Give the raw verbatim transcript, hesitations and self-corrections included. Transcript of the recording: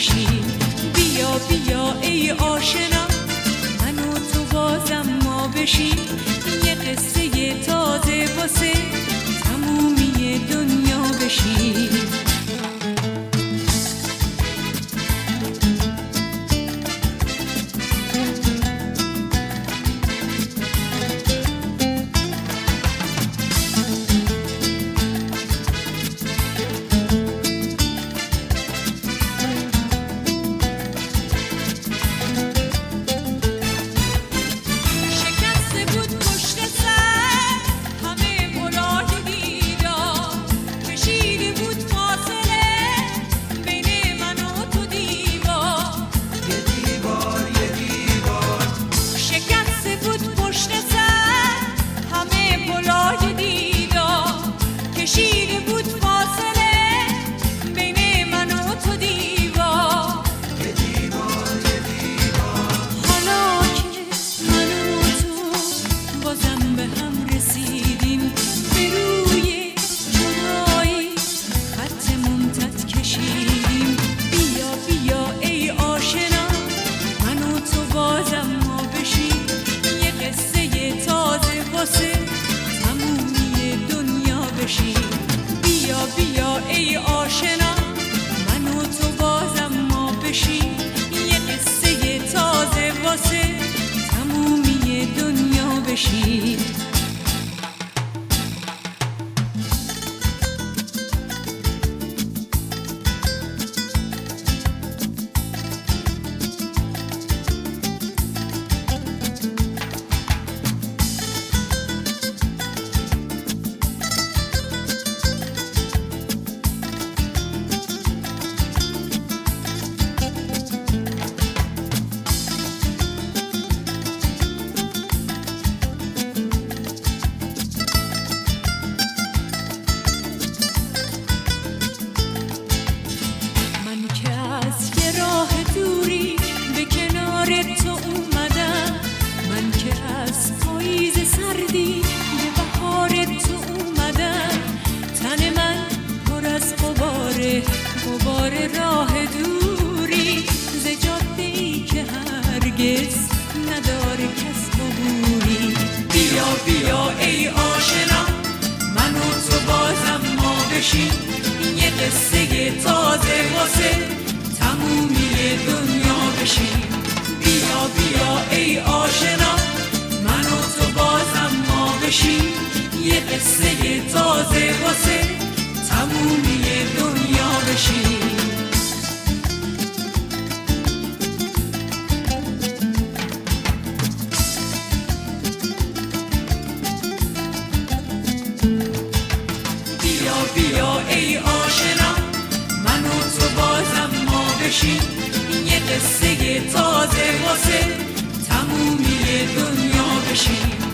بشیم. بیا بیا ای آشنا، من و تو بازم ما بشیم. یه قصه تازه واسه تمومی دنیا بشیم. بیا بیا ای آشنا، من و تو بازم ما بشیم. یه قصه تازه واسه تمومی دنیا بشیم. تو اومدم، من که از پاییز سردی به بهار تو اومدم. تن من پر از غباره، غبار راه دوری، ز جاده‌ای که هرگز نداره کس عبوری. بیا بیا ای آشنا، من و تو بازم ما بشیم. یه قصه تازه واسه تمومی دنیا بشیم. بیا بیا ای آشنا، من و تو بازم ما بشیم. یه قصه تازه واسه تمومی دنیا بشیم. بیا بیا ای آشنا، من و تو بازم ما بشیم. یه قصه تازه واسه تمومی دنیا بشیم.